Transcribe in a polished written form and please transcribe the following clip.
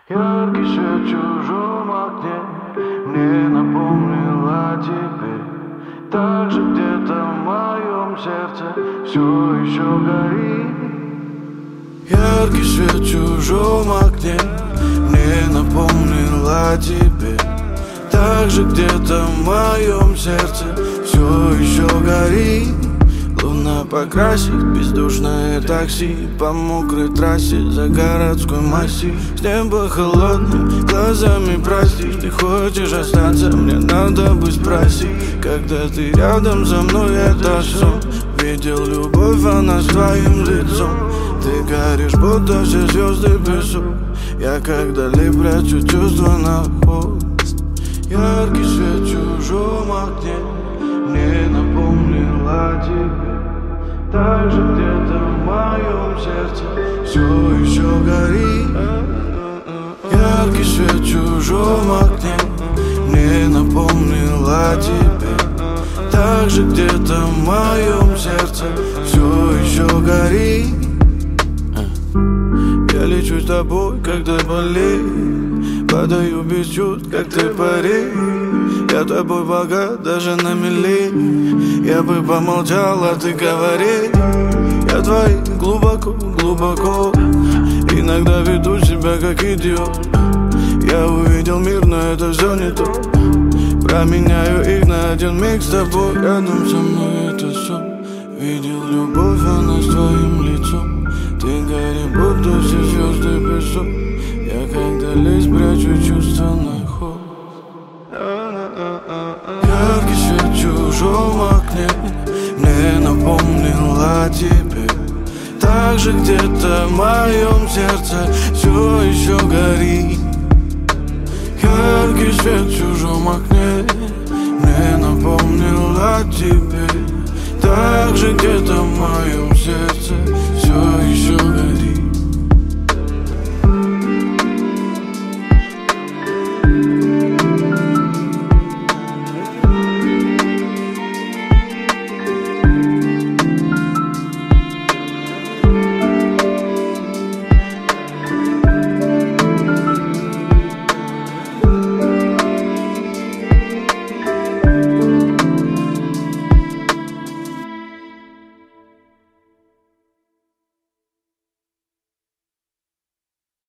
Яркий свет в чужом окне мне напомнил о тебе. Так же где-то в моем сердце все еще горит. Яркий свет в чужом окне мне напомнил о тебе. Так же где-то в моем сердце все еще горит. Луна покрасит бездушное такси по мокрой трассе за городской массив. С неба холодным глазами простишь. Ты хочешь остаться, мне надо быть спроси. Когда ты рядом со мной, это сон. Видел любовь, она с твоим лицом. Ты горишь, будто все звезды песок. Я как вдали прячу чувства на ход. Яркий свет в чужом окне мне напомнил о тебе. Так же где-то в моем сердце все еще горит. Яркий свет в чужом окне мне напомнил о тебе. Так же где-то в моем сердце все еще горит. Я лечу с тобой, когда болею, падаю без чувств, как ты пари. Я тобой богат, даже на мели. Я бы помолчал, а ты говори. Я твой глубоко, глубоко. Иногда веду себя как идиот. Я увидел мир, но это все не то. Променяю их на один миг с тобой. Рядом со мной это сон. Видел любовь, она с твоим лицом. Ты горишь, будто все звезды песок. Я когда лезь, прячу чувства на ход. Яркий свет в чужом окне мне напомнил о тебе. Так же где-то в моем сердце все еще горит. Яркий свет в чужом окне мне напомнил о тебе. Так же где-то в моем сердце